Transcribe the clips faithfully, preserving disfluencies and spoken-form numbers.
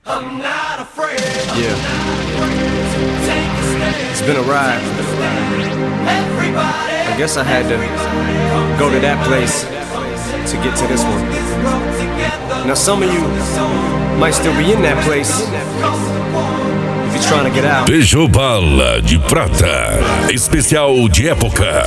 I'm not afraid. Yeah. It's been a ride. I guess I had to go to that place to get to this one. Now some of you might still be in that place if you're trying to get out. Beijo Bala de Prata, especial de época.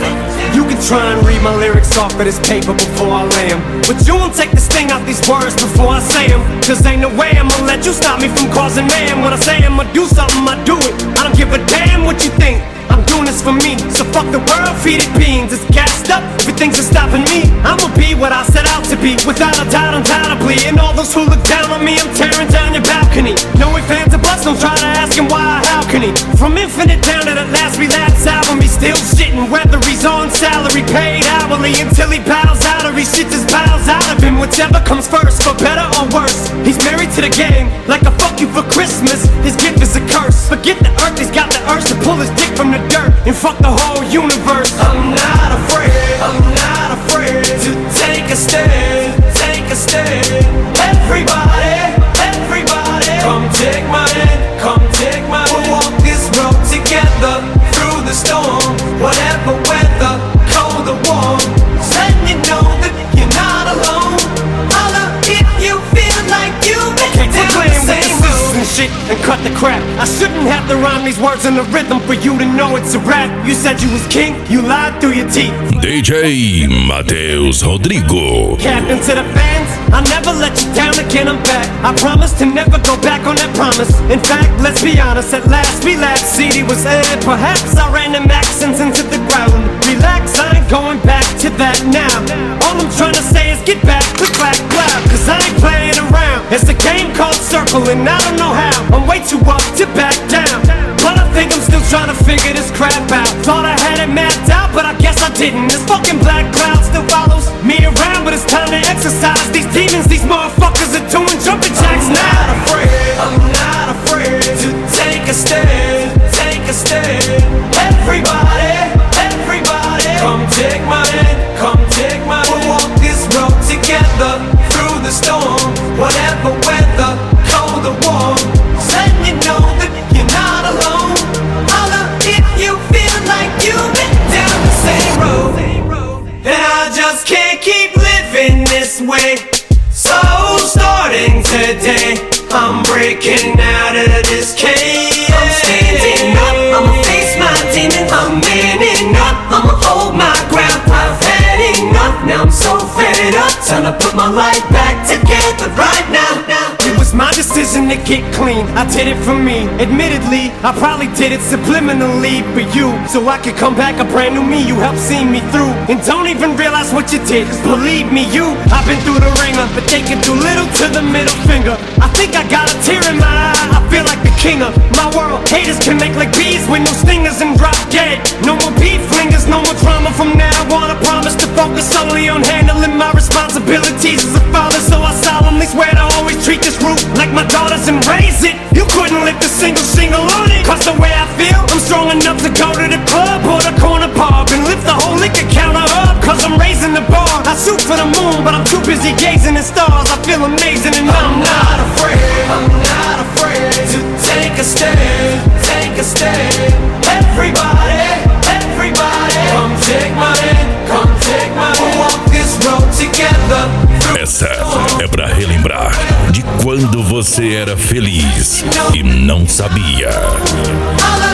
You can try and read my lyrics off of this paper before I lay 'em, but you won't take the sting out these words before I say 'em. Cause ain't no way I'ma let you stop me from causing mayhem. When I say I'ma do something, I do it. I don't give a damn what you think. I'm doing this for me, so fuck the world, feed it beans. It's gassed up, everything's just stopping me. I'ma be what I set out to be, without a doubt, undoubtedly. And all those who look down on me, I'm tearing down your balcony. No ifs, ands, or buts, don't try to ask him why, how can he? From Infinite down to the last relapse album, he's still shitting. Whether he's on salary, paid hourly, until he bows out or he shits his bowels out of him. Whichever comes first, for better or worse. He's married to the game, like a fuck you for Christmas. His gift is a curse. Forget the earth, he's got the urge to pull his dick from the dirt and fuck the whole universe. I'm not afraid, I'm not afraid to take a stand, take a stand. Everybody, everybody, come take my hand, come take my hand. We'll walk this road together through the storm, whatever weather, cold or warm. Just letting you know that you're not alone. Holla if you feel like you've been down the same road and shit and cut the crap. I shouldn't have to rhyme these words in the rhythm for you to know it's a rap. You said you was king, you lied through your teeth. D J Matheus Rodrigo. Captain to the fans, I'll never let you down again, I'm back. I promise to never go back on that promise. In fact, let's be honest, at last we laughed. C D was aired, perhaps I ran them accents into the ground. Relax, I ain't going back to that now. All I'm trying to say is get back, click, clack, clap. Cause I ain't playing around. It's a game called Circle and I don't know how. I'm way too up to back down, but I think I'm still trying to figure this crap out. Thought I had it mapped out, but I guess I didn't. This fucking black cloud still follows me around, but it's time to exercise these demons. These motherfuckers are doing jumping jacks now. I'm not afraid, I'm not afraid to take a stand, take a stand. Everybody, everybody, come take my hand, come take my hand. We'll walk this road together through the storm, whatever weather, cold or warm. Just letting you know that you're not alone. Holla if you feel like you've been down the same road. And I just can't keep living this way. So starting today, I'm breaking out of this cage. I'm standing up, I'ma face my demons. I'm manning up, I'ma hold my ground. I've had enough, now I'm so fed up. Time to put my life back together right now, now. It was my decision to get clean, I did it for me. Admittedly, I probably did it subliminally for you, so I could come back a brand new me. You helped see me through, and don't even realize what you did. Cause believe me, you, I've been through the ringer, but they can do little to the middle finger. I think I got a tear in my eye, I feel like the king of my world. Haters can make like bees with no stingers and drop dead. No more beef flingers, no more drama from now on. I promise to focus solely on handling my responsibilities as a father. So I solemnly swear to always treat this root like my daughters and raise it. You couldn't lift a single shingle on it. Cause the way I feel, I'm strong enough to go to the club or the corner pub and lift the whole liquor counter up. Cause I'm raising the bar. I shoot for the moon, but I'm too busy gazing at stars. I feel amazing and I'm not afraid, I'm not afraid to take a stand, take a stand. Everybody, everybody, come take my hand, come take my hand. We'll walk this road together. Essa é pra relembrar de quando você era feliz e não sabia.